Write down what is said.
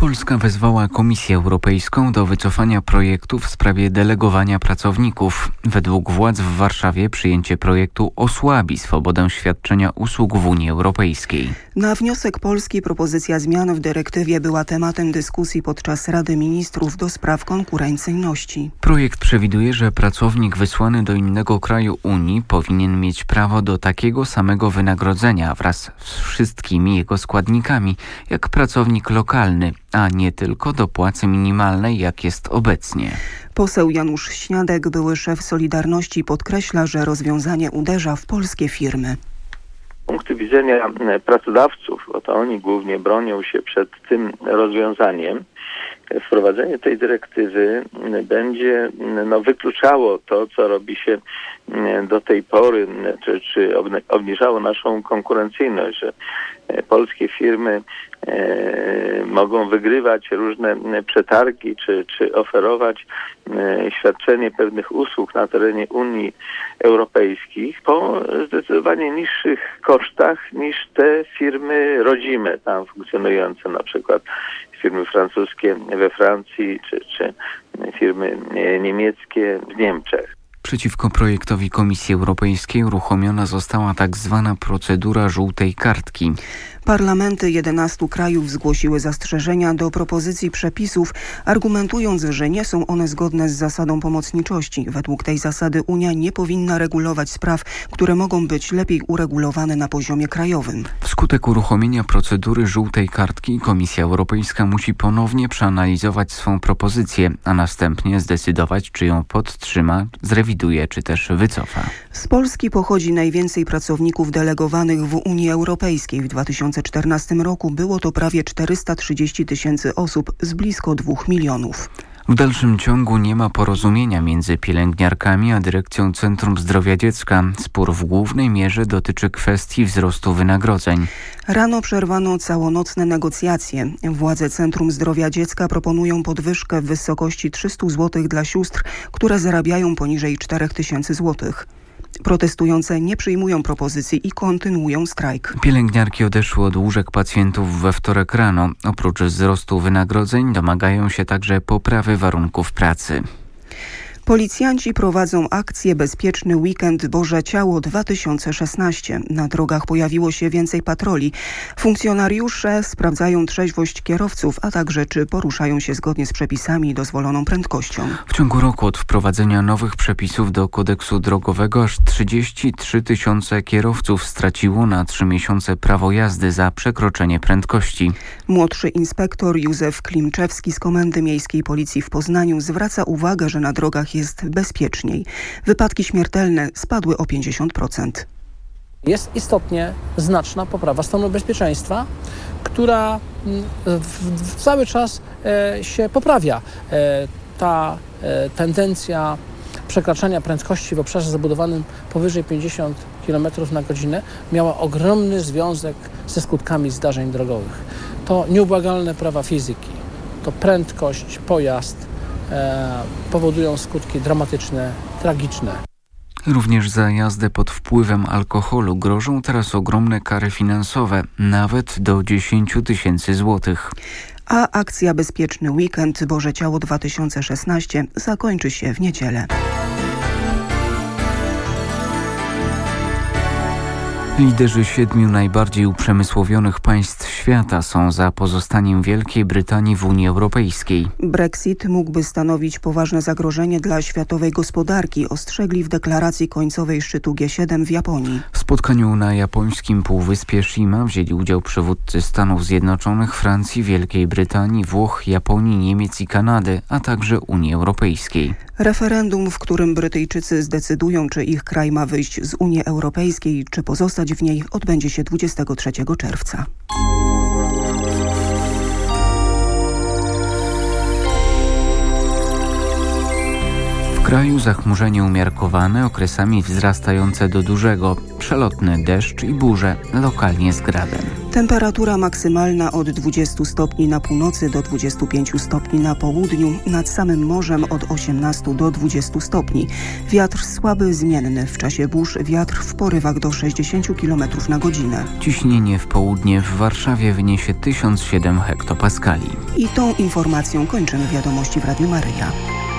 Polska wezwała Komisję Europejską do wycofania projektu w sprawie delegowania pracowników. Według władz w Warszawie przyjęcie projektu osłabi swobodę świadczenia usług w Unii Europejskiej. Na wniosek Polski propozycja zmian w dyrektywie była tematem dyskusji podczas Rady Ministrów do spraw konkurencyjności. Projekt przewiduje, że pracownik wysłany do innego kraju Unii powinien mieć prawo do takiego samego wynagrodzenia wraz z wszystkimi jego składnikami, jak pracownik lokalny, a nie tylko do płacy minimalnej, jak jest obecnie. Poseł Janusz Śniadek, były szef Solidarności, podkreśla, że rozwiązanie uderza w polskie firmy. Z punktu widzenia pracodawców, bo to oni głównie bronią się przed tym rozwiązaniem, wprowadzenie tej dyrektywy będzie wykluczało to, co robi się do tej pory, czy obniżało naszą konkurencyjność, że polskie firmy mogą wygrywać różne przetargi, czy oferować świadczenie pewnych usług na terenie Unii Europejskiej po zdecydowanie niższych kosztach niż te firmy rodzime, tam funkcjonujące, na przykład firmy francuskie we Francji, czy firmy niemieckie w Niemczech. Przeciwko projektowi Komisji Europejskiej uruchomiona została tak zwana procedura żółtej kartki. Parlamenty 11 krajów zgłosiły zastrzeżenia do propozycji przepisów, argumentując, że nie są one zgodne z zasadą pomocniczości. Według tej zasady Unia nie powinna regulować spraw, które mogą być lepiej uregulowane na poziomie krajowym. Wskutek uruchomienia procedury żółtej kartki Komisja Europejska musi ponownie przeanalizować swą propozycję, a następnie zdecydować, czy ją podtrzyma, zrewiduje, czy też wycofa. Z Polski pochodzi najwięcej pracowników delegowanych w Unii Europejskiej. W 2014 roku było to prawie 430 000 osób z blisko 2 milionów. W dalszym ciągu nie ma porozumienia między pielęgniarkami a Dyrekcją Centrum Zdrowia Dziecka. Spór w głównej mierze dotyczy kwestii wzrostu wynagrodzeń. Rano przerwano całonocne negocjacje. Władze Centrum Zdrowia Dziecka proponują podwyżkę w wysokości 300 zł dla sióstr, które zarabiają poniżej 4000 zł. Protestujące nie przyjmują propozycji i kontynuują strajk. Pielęgniarki odeszły od łóżek pacjentów we wtorek rano. Oprócz wzrostu wynagrodzeń domagają się także poprawy warunków pracy. Policjanci prowadzą akcję Bezpieczny Weekend Boże Ciało 2016. Na drogach pojawiło się więcej patroli. Funkcjonariusze sprawdzają trzeźwość kierowców, a także czy poruszają się zgodnie z przepisami i dozwoloną prędkością. W ciągu roku od wprowadzenia nowych przepisów do kodeksu drogowego aż 33 000 kierowców straciło na 3 miesiące prawo jazdy za przekroczenie prędkości. Młodszy inspektor Józef Klimczewski z Komendy Miejskiej Policji w Poznaniu zwraca uwagę, że na drogach jest bezpieczniej. Wypadki śmiertelne spadły o 50%. Jest istotnie znaczna poprawa stanu bezpieczeństwa, która cały czas się poprawia. Ta tendencja przekraczania prędkości w obszarze zabudowanym powyżej 50 km na godzinę miała ogromny związek ze skutkami zdarzeń drogowych. To nieubłagalne prawa fizyki, to prędkość, pojazd powodują skutki dramatyczne, tragiczne. Również za jazdę pod wpływem alkoholu grożą teraz ogromne kary finansowe, nawet do 10 000 złotych. A akcja Bezpieczny Weekend Boże Ciało 2016 zakończy się w niedzielę. Liderzy 7 najbardziej uprzemysłowionych państw świata są za pozostaniem Wielkiej Brytanii w Unii Europejskiej. Brexit mógłby stanowić poważne zagrożenie dla światowej gospodarki, ostrzegli w deklaracji końcowej szczytu G7 w Japonii. W spotkaniu na japońskim półwyspie Shima wzięli udział przywódcy Stanów Zjednoczonych, Francji, Wielkiej Brytanii, Włoch, Japonii, Niemiec i Kanady, a także Unii Europejskiej. Referendum, w którym Brytyjczycy zdecydują, czy ich kraj ma wyjść z Unii Europejskiej, czy pozostać w niej, odbędzie się 23 czerwca. W kraju zachmurzenie umiarkowane, okresami wzrastające do dużego, przelotny deszcz i burze, lokalnie z gradem. Temperatura maksymalna od 20 stopni na północy do 25 stopni na południu, nad samym morzem od 18 do 20 stopni. Wiatr słaby, zmienny. W czasie burz wiatr w porywach do 60 km na godzinę. Ciśnienie w południe w Warszawie wyniesie 1007 hektopaskali. I tą informacją kończymy wiadomości w Radiu Maryja.